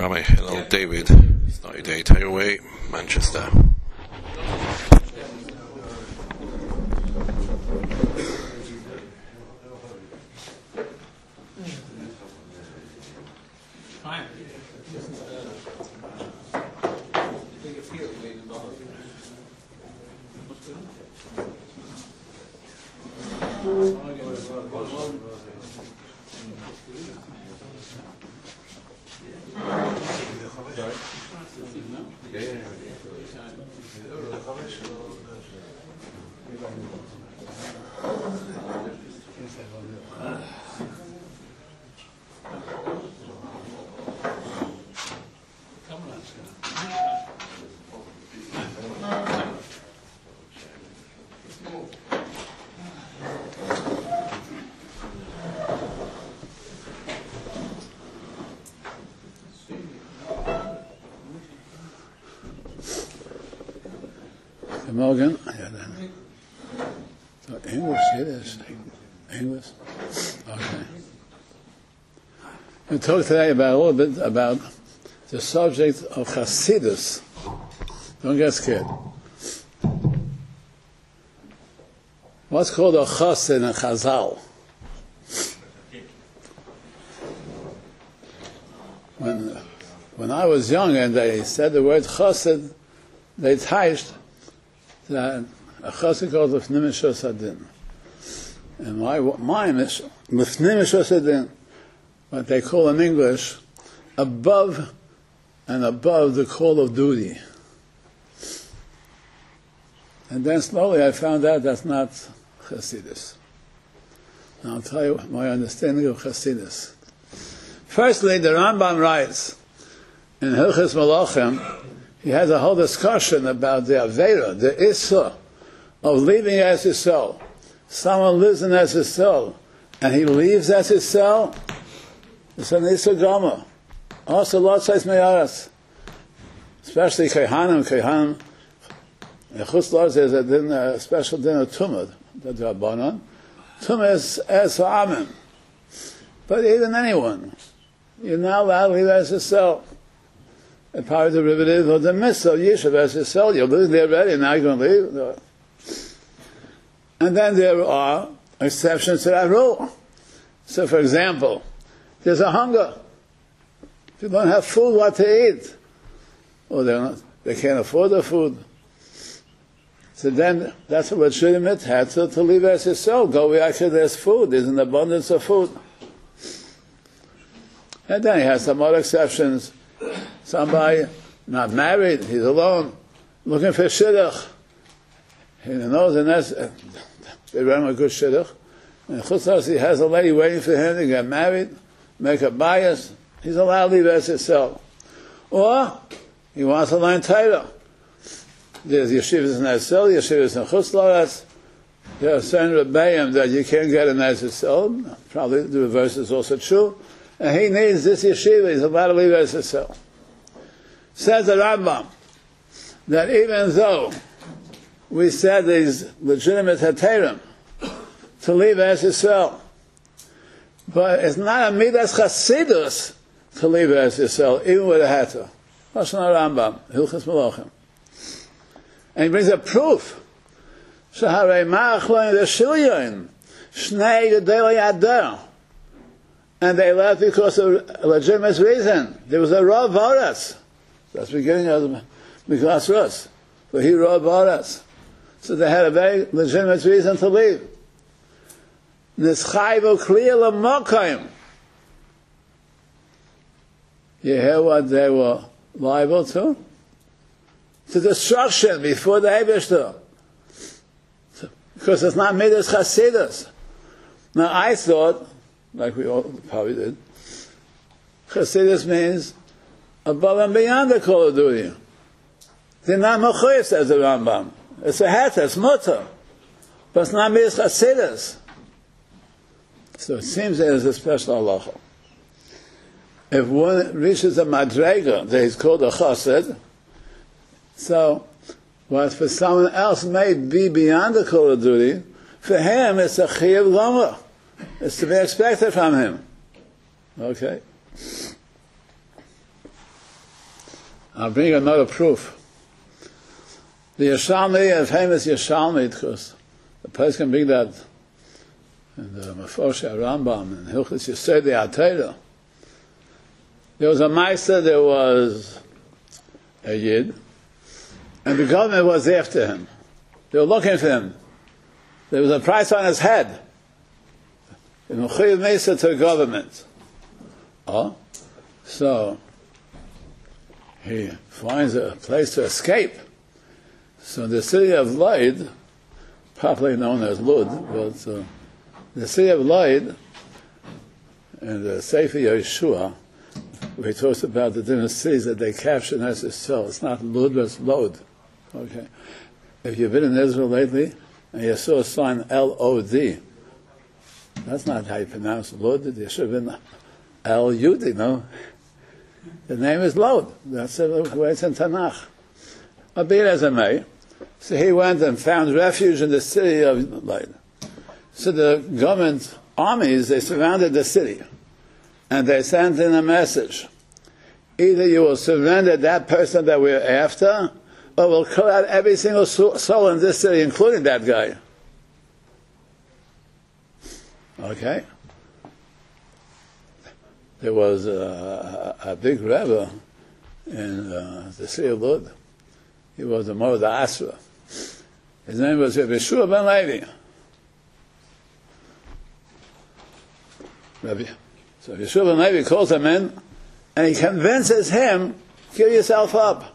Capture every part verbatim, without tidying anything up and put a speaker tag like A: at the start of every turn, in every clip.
A: Rabbi Hillel David, Starry Day, Takeaway, Manchester.
B: Morgan, yeah, then. So English, it is. English. Okay. We talk today about a little bit about the subject of Chassidus. Don't get scared. What's called a Chassid in Chazal? When when I was young and they said the word Chassid, they taished that a chassid called Lifnei Mishras Hadin. And my mine is Lifnei Mishras Hadin, what they call in English, above and above the call of duty. And then slowly I found out that's not Chassidus. Now I'll tell you my understanding of Chassidus. Firstly, the Rambam writes in Hilchos Malachim, he has a whole discussion about the Avera, the Issa of leaving Eretz Yisrael. Someone lives in Eretz Yisrael, and he leaves Eretz Yisrael. It's an Issa Gama. Also, Lord says Me'aras. Especially Kehanim, Kehanim. In Chutz La'aretz, there's a, din, a special din of Tumah, that the Rabbanon. Tumah is Es Ha'amim. But even anyone, you're not allowed to leave Eretz Yisrael. A part of the derivative of the mitzvah of Yishuv Eretz Yisrael. You're living there already, now you're going to leave. No. And then there are exceptions to that rule. So, for example, there's a hunger. If you don't have food, what to eat? Or they're not, they can't afford the food. So then, that's what should admit had to, to leave Eretz Yisrael. Go where actually there's food. There's an abundance of food. And then he has some other exceptions. Somebody not married, he's alone, looking for shidduch. He knows and that's they run a good shidduch. And Chutz La'aretz, he has a lady waiting for him to get married, make a bias. He's allowed to leave Eretz Yisrael. Or he wants to learn Torah. There's yeshivas in Eretz Yisrael, yeshivas in Chutz La'aretz. There are certain rebbeim that you can't get in Eretz Yisrael. Probably the reverse is also true. And he needs this yeshiva. He's allowed to leave Eretz Yisrael. Says the Rambam that even though we said these legitimate heterim to leave Eretz Yisrael, but it's not a midas chasidus to leave Eretz Yisrael, even with a heter. Lashon Rambam, Hilchos Malachim, and he brings a proof. Shaharei ma'achloin v'shilyoin shnei gedolei adar. And they left because of a legitimate reason. There was a Rav Varas. That's the beginning of the Miklas Rus. But he Rav Varas. So they had a very legitimate reason to leave. Nischayvo Kliya L'Mokayim. You hear what they were liable to? To destruction before the Eibishter. Because it's not Midas Chasidus. Now I thought, like we all probably did, Chassidus means above and beyond the call of duty. They're not mechuyev, says the Rambam. It's a heter, it's mutter. But it's not midas Chassidus. So it seems there's a special halacha. If one reaches a madrega that is called a chassid, so what for someone else may be beyond the call of duty, for him it's a chiyuv gomer. It's to be expected from him. Okay? I'll bring you another proof. The Yerushalmi, a famous Yerushalmi, because the place can bring that in the Meforshe Rambam and Hilchos Yesodei HaTorah. There was a Meister, there was a Yid, and the government was after him. They were looking for him. There was a price on his head. In Mechuyev Mesa to the government. Oh? So, he finds a place to escape. So the city of Lod, popularly known as Lud, but uh, the city of Lod, in the Sefer Yeshua, where he talks about the different cities that they captured in Eretz Yisrael. It's not Lud, but it's Lod. Okay. If you've been in Israel lately, and you saw a sign L O D, that's not how you pronounce Lod. It should have been L U D, no? The name is Lod. That's the way it's in Tanakh. But be it as it may, so he went and found refuge in the city of Lod. So the government armies, they surrounded the city, and they sent in a message. Either you will surrender that person that we're after, or we'll kill out every single soul in this city, including that guy. Okay? There was a, a, a big rebbe in uh, the city of Lod. He was the Mordechai Asra. His name was Rabbi Yeshua ben Levi. Rabbi, so Yeshua ben Levi calls him in, and he convinces him, give yourself up.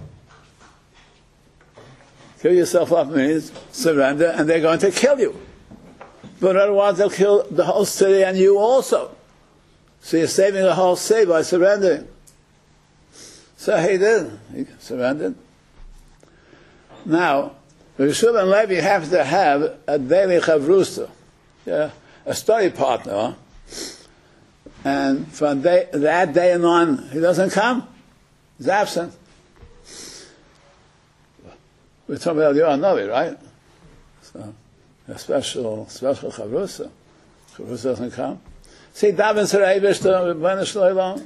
B: Give yourself up means surrender, and they're going to kill you. But otherwise they'll kill the whole city and you also. So you're saving the whole city by surrendering. So he did. He surrendered. Now, Yeshua ben Levi has to have a daily chavrusa, yeah, a study partner, and from day, that day and on, he doesn't come. He's absent. We're talking about Yohan Novi, right? So, a special, special chavrusa. Chavrusa doesn't come. See, Davin Sareibish, the Banish Loilam.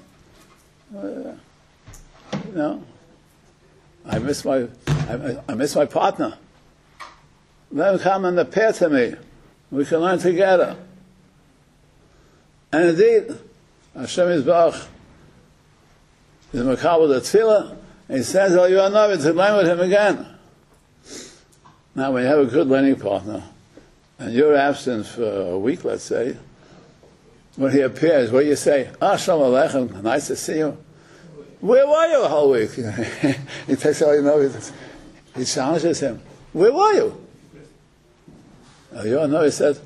B: You know, I miss my, I, I miss my partner. Let him come and appear to me. We can learn together. And indeed, Hashem Yisbarach is Makabel the Tefillah, and he says, oh, you are Novi, to learn with him again. Now, when you have a good learning partner, and you're absent for a week, let's say, when he appears, what do you say? Ah, Shalom Aleichem, nice to see you. Where were you a whole week? He takes all you know, he challenges him. Where were you? You know, he said,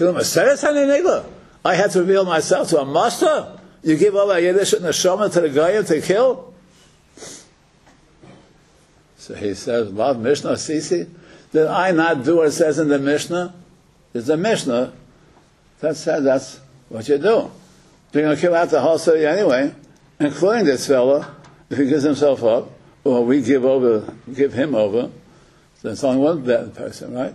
B: I had to reveal myself to a master. You give all that Yiddish and Neshama to the Goyim to kill? So he says, What Mishnah Sisi? Did I not do what it says in the Mishnah? It's the Mishnah that said that's what you do. You're going to kill out the whole city anyway, including this fellow, if he gives himself up, or we give over, give him over. So it's only one bad person, right?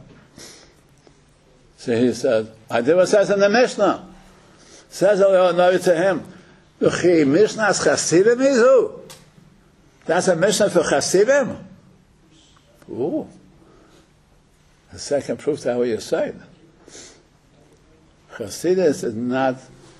B: So he said, I did what it says in the Mishnah. Says Eliyahu to him, Mishnah's Chasidim is who? That's a Mishnah for Chasidim? Ooh. The second proof to what you said. Chasidus is not,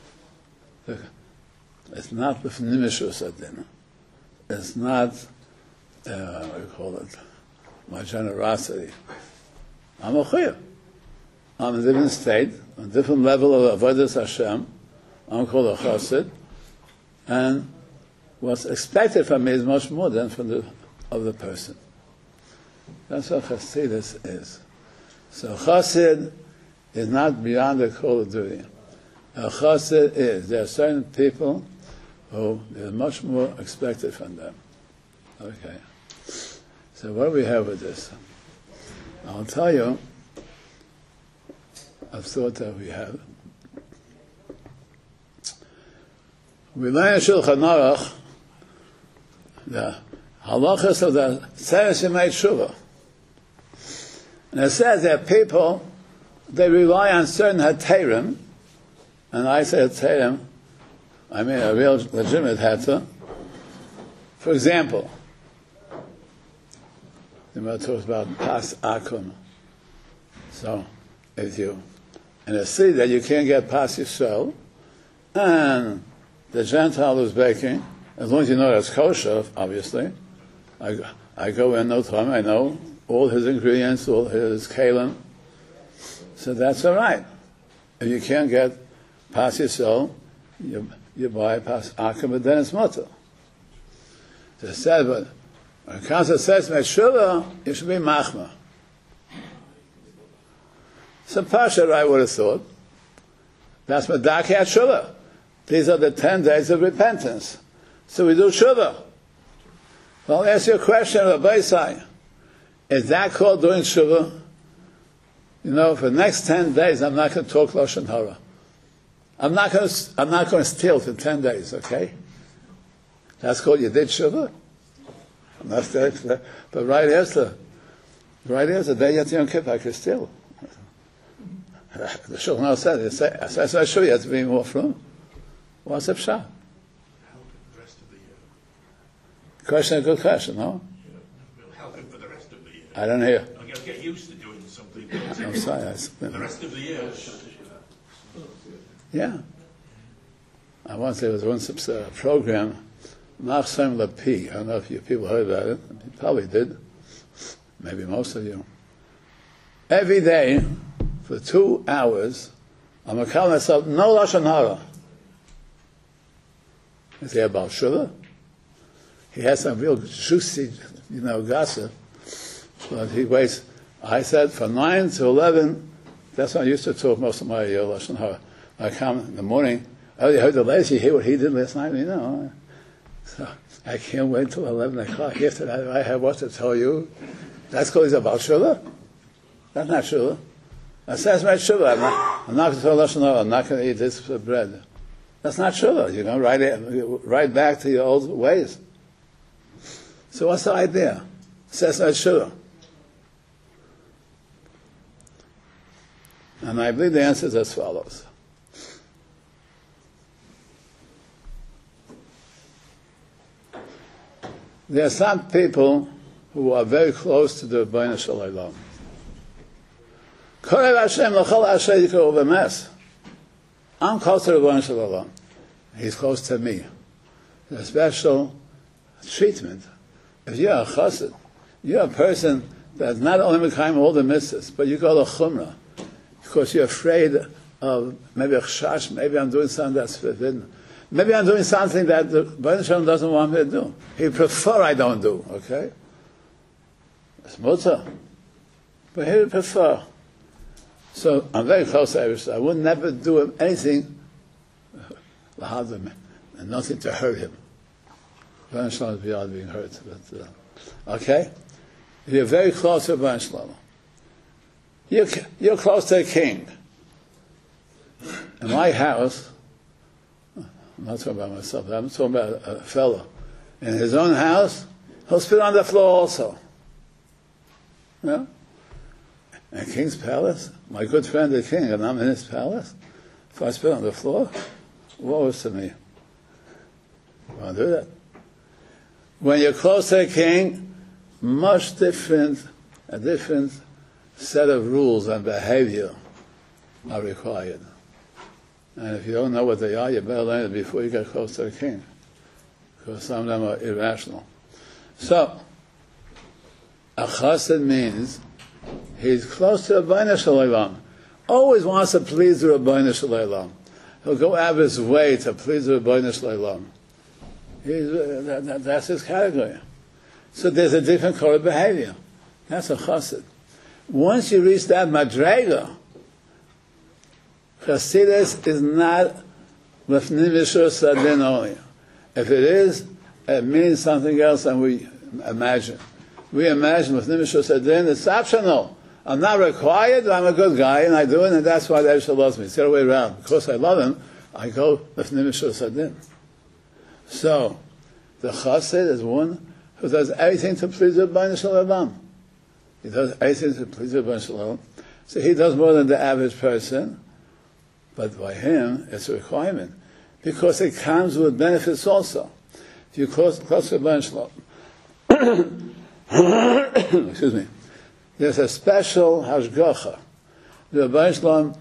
B: it's not with Nimishus Adin. It's not, uh, what do you call it, my generosity. I'm a Chiyah. I'm in a different state, a different level of Avodas Hashem. I'm called a Chassid. And what's expected from me is much more than from the other person. That's what Chasidus is. So Chassid is not beyond the call of duty. A Chassid is. There are certain people who there's much more expected from them. Okay. So what do we have with this? I'll tell you a thought that we have. We learn in Shulchan Aruch the halachas of the Tzeres Yemei Tshuva. And it says that people, they rely on certain Haterim, and I say Haterim, I mean a real legitimate Hater, For example, the Gemara talks about pas akum. So, if you in a city that you can't get pas Yisrael, and the Gentile is baking, as long as you know that's kosher, obviously, I, I go in no time, I know all his ingredients, all his kalim, so that's all right. If you can't get pas Yisrael, you, you buy pas akum, but then it's mutter. So it said, but when Kansa says Meshuvah, you should be machma. So Pasha, I would have thought, that's Medaki at Shuvah. These are the ten days of repentance. So we do Shuvah. Well, I'll ask you a question, Rabbi Isai. Is that called doing Shuvah? You know, for the next ten days, I'm not going to talk Lashon Hara. I'm not going to, I'm not going to steal for ten days, okay? That's called you did Shuvah? I'm not saying, but right after, right after the day after Yom Kippur, I could steal. The Shulchan Aruch said, it's, that's not sure you have to be more from. What's up, Shah?
C: How the rest of the year?
B: Question, a good question, no?
C: Will help him for the rest of the year.
B: I don't hear.
C: I'm going to get used to doing something.
B: I'm sorry. I,
C: For the rest of the year.
B: yeah. I once there was one uh, program, Nachshem Lapi. I don't know if you people heard about it. You probably did. Maybe most of you. Every day, for two hours, I'm going to call myself no Lashon Hara. Is he about Shuvah? He has some real juicy, you know, gossip. But he waits, I said, from nine to eleven, that's when I used to talk most of my uh, Lashon Hara. I come in the morning, oh, you heard the latest, you hear what he did last night? You know. So I can't wait till eleven o'clock. After that, I have what to tell you. That's because he's about Shuvah? That's not Shuvah. That says my Shuvah. I'm not, I'm not going to tell Lashon Hara. I'm not going to eat this bread. That's not Shuvah. You know, right, right back to your old ways. So what's the idea? It says my Shuvah. And I believe the answer is as follows. There are some people who are very close to the Rebbeinu Shel Olam. Korev Hashem l'chol asher yikrohu b'mes. I'm close to the Rebbeinu Shel Olam. He's close to me. There's a special treatment. If you're a chassid, you're a person that's not only mekayim all the mitzvahs, but you go to chumrah because you're afraid of maybe a chash, maybe I'm doing something that's forbidden. Maybe I'm doing something that the Rebbeinu Shel Olam doesn't want me to do. He prefer I don't do, okay? It's mutter. But he would prefer. So I'm very close to Eresh. I would never do him anything and nothing to hurt him. Rebbeinu Shel Olam is beyond being hurt. But, uh, okay? You're very close to Rebbeinu Shel Olam. You're, you're close to a king. In my house, I'm not talking about myself, I'm talking about a fellow. In his own house, he'll spit on the floor also. You know? In King's palace, my good friend the king, and I'm in his palace, if I spit on the floor, woe is to me. You want to do that? When you're close to a king, much different, a different set of rules and behavior are required. And if you don't know what they are, you better learn it before you get close to the king, because some of them are irrational. So, a chassid means he's close to the Rebbeinu Shel Olam. Always wants to please the Rebbeinu Shel Olam. He'll go out of his way to please the Rebbeinu Shel Olam. He's, uh, that, that, that's his category. So there's a different kind of behavior. That's a chassid. Once you reach that madrega, Chassidus is not Lefnim Yishur Sadin only. If it is, it means something else than we imagine. We imagine Lefnim Yishur Sadin, it's optional. I'm not required, I'm a good guy, and I do it, and that's why the Eibishter loves me. It's the other way around. Because I love him, I go Lefnim Yishur Sadin. So, the Chassid is one who does everything to please the Rebbeinu Shel Olam. He does everything to please the Rebbeinu Shel Olam. So he does more than the average person. But by him, it's a requirement. Because it comes with benefits also. If you close, close to Rebbeinu Shalom, excuse me, there's a special hashgacha. The Rebbeinu Shalom,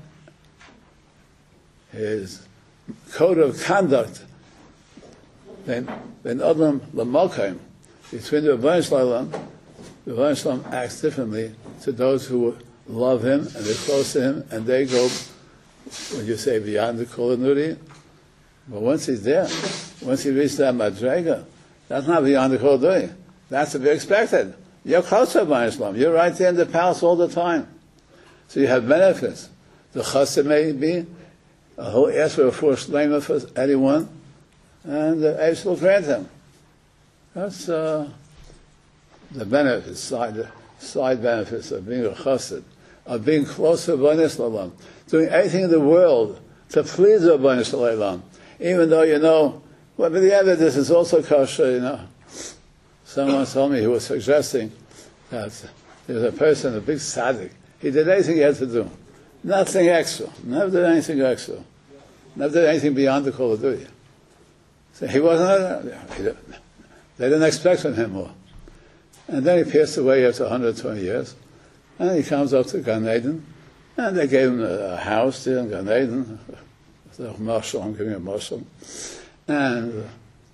B: his code of conduct, when when Adam Lamalkaim, between the Rebbeinu Shalom, the Rebbeinu Shalom acts differently to those who love him and they're close to him, and they go, when you say beyond the Kol Nuri, but once he's there, once he reaches that Madrega, that's not beyond the Kol Nuri. That's to be expected. You're close to Rebbeinu Shalom. You're right there in the palace all the time. So you have benefits. The chassid may be, he'll ask for a forced lema for anyone, and the Eish will grant him. That's uh, the benefits, side, side benefits of being a chassid, of being close to Rebbeinu Shalom, doing anything in the world to please Rebbeinu Shalom, even though you know, well, but the evidence is also kosher, you know. Someone told me, he was suggesting that there's a person, a big tzaddik, he did anything he had to do. Nothing extra. Never did anything extra. Never did anything beyond the Kol Haduya. So he wasn't, they didn't expect from him more. And then he passed away after one hundred twenty years. And he comes up to Gan Eden, and they gave him a, a house there in Gan Eden. The marshal, I'm giving a marshal. And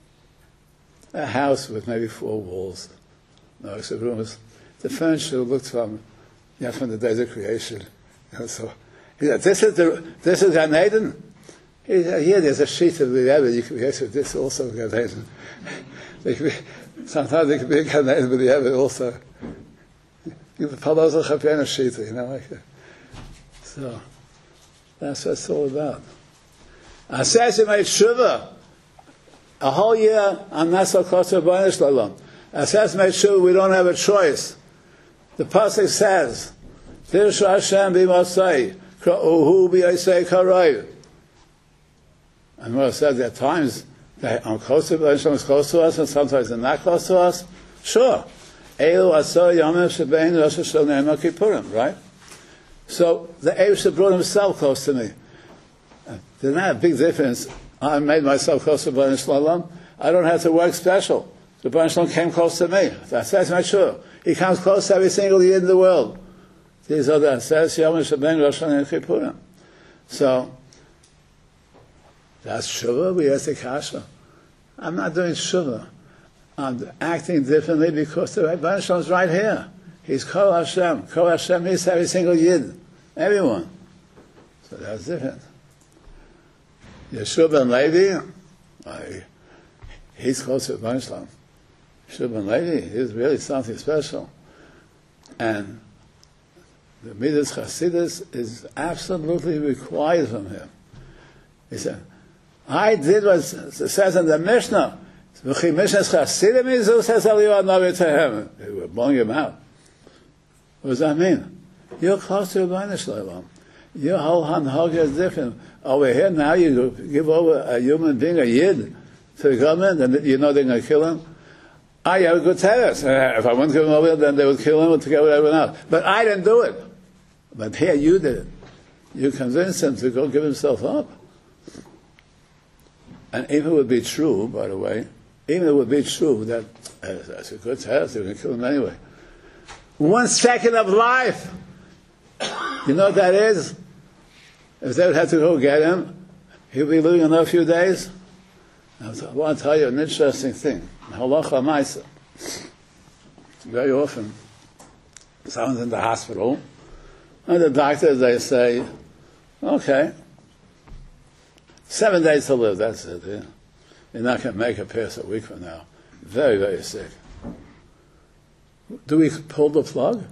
B: a house with maybe four walls, no extra rooms. The furniture looked from, yeah, from the days of creation. You know, so he said, "This is the this is Gan Eden." He said, "Here, there's a sheet of the Rebbe. You can be with this also Gan Eden." They could be, sometimes they could be Gan Eden with the Rebbe also. You can follow the Chapena sheet, you know, like that. So that's what it's all about. I says he made tshuva. A whole year, I'm not so close to Rebbeinu Shalom. I says made sure we don't have a choice. The pasuk says, "Tirshu Hashem b'masai, kra'uhu b'yasei karai." And what I said, there are times that I'm close to Rebbeinu Shalom, is close to us, and sometimes they're not close to us. Sure. Elu asar yamim shebein Rosh Hashanah and Yom Kippurim, right? So the Eish brought himself close to me. There's not a big difference. I made myself close to Rebbeinu Shalom. I don't have to work special. The Rebbeinu Shalom came close to me. That's, that's not sure. He comes close to every single year in the world. These are the Aseret Yom Shebein Rosh Hashanah and Kippurim. So that's Shuvah. We ask the Kasha. I'm not doing Shuvah. I'm acting differently because the Rebbeinu Shalom is right here. He's Kol Hashem. Kol Hashem is every single Yid. Everyone. So that's different. Yeshua ben Levi, I, he's close to Rebbeinu Shalom. Yeshua ben Levi is really something special. And the Midas Chasidus is absolutely required from him. He said, I did what it says in the Mishnah. V'chi Mishnah's Chasidim izu says Eliyahu Navi to him. They were blowing him out. What does that mean? You're close to Rebbeinu Shalom. Your whole hanhaga is different. Over here now you give over a human being, a yid, to the government, and you know they're going to kill him. I have a good terrorist. If I wouldn't give him over, then they would kill him together with everyone else. But I didn't do it. But here you did it. You convinced him to go give himself up. And if it would be true, by the way, even if it would be true that uh, that's a good terrorist, they're going to kill him anyway. One second of life. You know what that is? If they would have to go get him, he'll be living another few days. I want to tell you an interesting thing. Halacha Maisa. Very often, someone's in the hospital, and the doctors, they say, okay, seven days to live, that's it. Yeah? You're not going to make it past a week from now. Very, very sick. Do we pull the plug?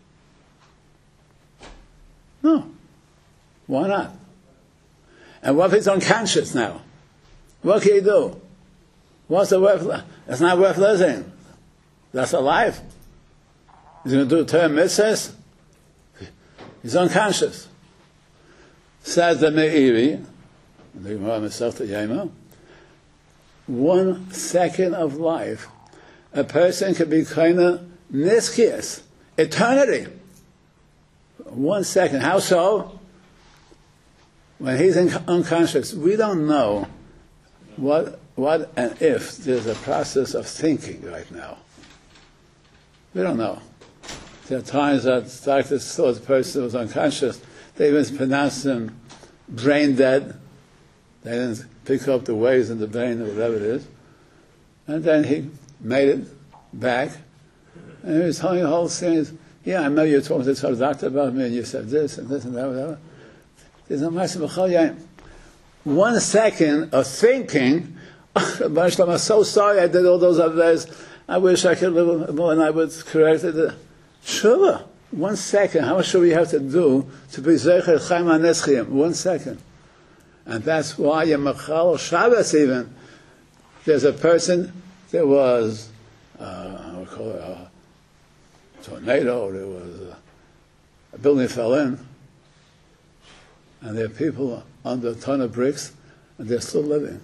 B: No. Why not? And what if he's unconscious now? What can he do? What's the worth? It's not worth living. That's a life. He's going to do term mitzvahs. He's unconscious. Says the Meiri, the Gemara Masechta Yoma, one second of life, a person can be kind of niskias, eternity. One second. How so? When he's in, unconscious, we don't know What, what and if there's a process of thinking right now? We don't know. There are times that doctors thought the person was unconscious. They even pronounced him brain dead. They didn't pick up the waves in the brain or whatever it is. And then he made it back. And he was telling the whole thing. Yeah, I know you're talking to the doctor about me and you said this and this and that, whatever. There's no ma'aseh. One second of thinking, I'm so sorry I did all those others. I wish I could live more and I would correct it. Sure. One second. How much should we have to do to be Zecher Chaim HaNeschim? One second. And that's why Yamachal Shabbos even, there's a person, there was, uh, I would call it a tornado, or there was a, a building fell in, and there are people under a ton of bricks, and they're still living.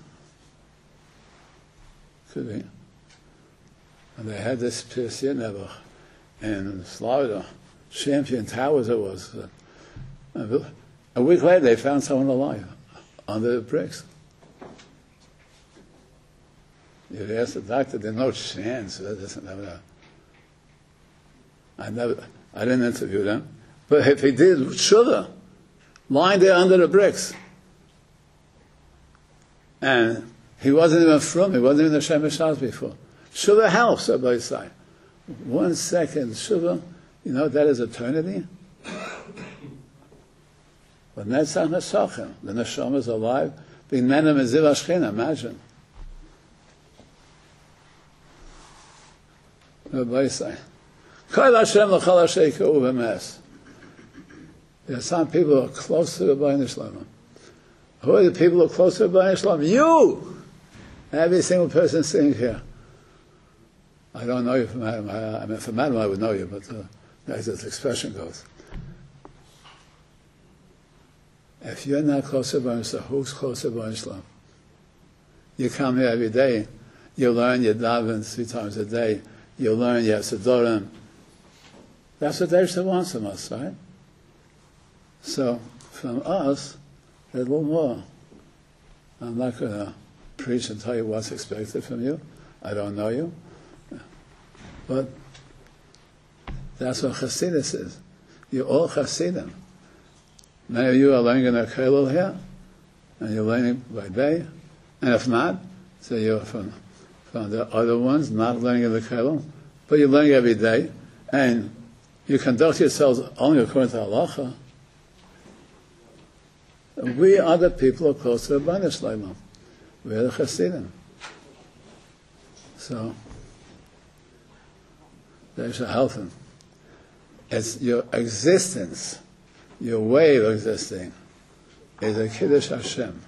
B: Could be. And they had this Pirsiya Nebuch in Florida, Champion Towers it was. A week later they found someone alive under the bricks. You asked the doctor, there's no chance. I never, I didn't interview them. But if he did, shoulda, lying there under the bricks. And he wasn't even from, he wasn't even the Shem Shas before. Shuvah helps, everybody say. One second, Shuvah, you know, that is eternity. But Netzach Nesachim, the Neshama is alive, being Menem Eziv Ashchina, imagine. Everybody say. Kol Hashem l'chol Hashem k'u v'mes. There are some people who are close to the B'nai Shlom. Who are the people who are close to the B'nai Shlom? You! Every single person sitting here. I don't know you from Adam. I, I mean, from Adam I would know you, but uh, as the expression goes. If you're not close to B'nai Shlom, who's close to B'nai Shlom? You come here every day. You learn your daven three times a day. You learn your Siddurim. That's what Deisha wants from us, right? So, from us, there's a little more. I'm not going to preach and tell you what's expected from you. I don't know you. But that's what Chassidus is. You're all Chassidim. Many of you are learning in a kollel here, and you're learning by day. And if not, so you're from, from the other ones, not learning in the kollel, but you're learning every day, and you conduct yourselves only according to halacha. We are the people who are close to the B'nai Shlom. We are the Chassidim. So, they should help him. It's your existence, your way of existing, is a Kiddush Hashem.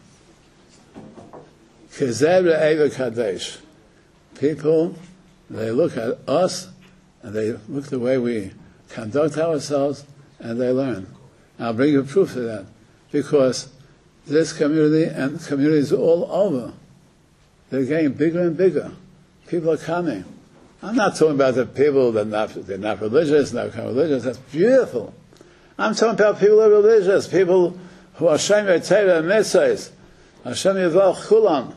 B: Kezer Re'eva Kadesh. People, they look at us, and they look the way we conduct ourselves, and they learn. I'll bring you proof of that. Because this community and communities all over, they're getting bigger and bigger. People are coming. I'm not talking about the people that are not, they're not religious, not religious. That's beautiful. I'm talking about people who are religious, people who are Hashem Yetzirah and Mitzvahs, Hashem Yivach Chulam.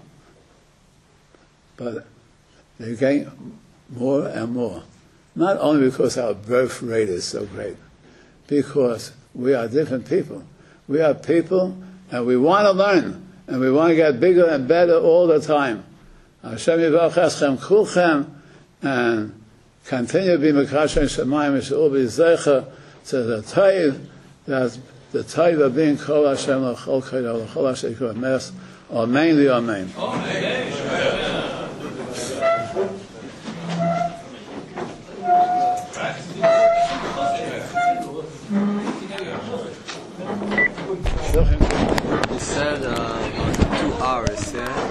B: But they're getting more and more. Not only because our birth rate is so great, because we are different people. We are people, and we want to learn, and we want to get bigger and better all the time. Hashem Yivach Eschem Kulchem, and continue to be Mekasher and Shemayim, and She'ul be Zecher to the Taiv, that's the Taiv of being Kol Hashem L'chol Kodol L'chol Hashem Kol Mes, Amen, Amen.